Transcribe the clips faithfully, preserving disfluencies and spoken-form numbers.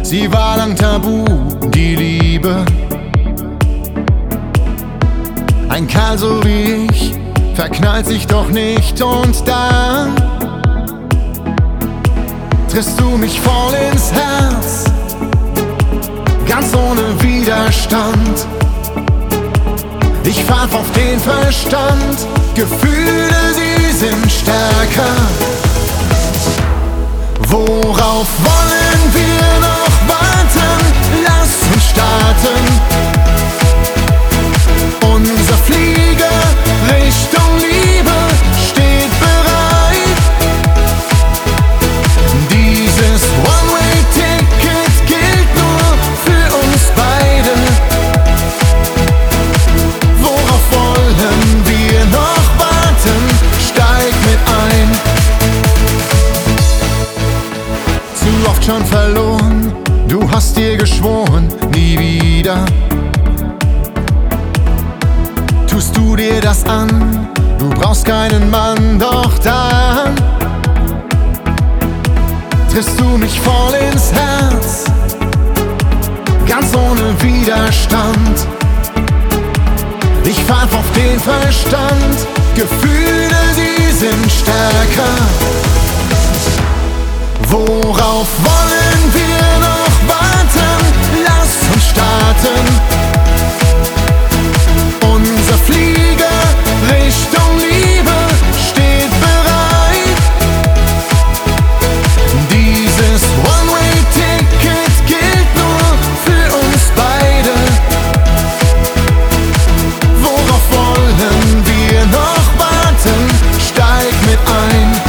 Sie war lang tabu, die Liebe. Ein Kerl so wie ich verknallt sich doch nicht, und dann triffst du mich voll ins Herz, ganz ohne Widerstand. Ich pfaff auf den Verstand, Gefühle, sie sind stärker. Worauf wollen wir noch warten? Lass uns starten. Unser Flieger Richtung Liebe steht bereit. Dieses One-Way-Ticket gilt nur für uns beide. Worauf wollen wir noch warten? Steig mit ein. Zu oft schon verloren, du hast dir geschworen, nie wieder. Tust du dir das an, du brauchst keinen Mann, doch dann triffst du mich voll ins Herz, ganz ohne Widerstand. Ich pfaff auf den Verstand, Gefühle, sie sind stärker. Worauf wollen wir noch warten? Lass uns starten. Unser Flieger Richtung Liebe steht bereit. Dieses One-Way-Ticket gilt nur für uns beide. Worauf wollen wir noch warten? Steig mit ein.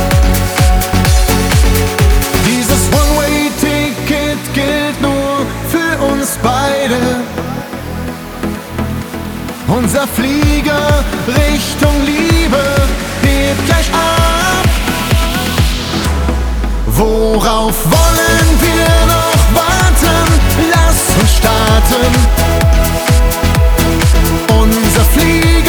Dieses One-Way-Ticket gilt nur für uns beide. Unser Flieger Richtung Liebe hebt gleich ab. Worauf wollen wir noch warten? Lass uns starten. Unser Flieger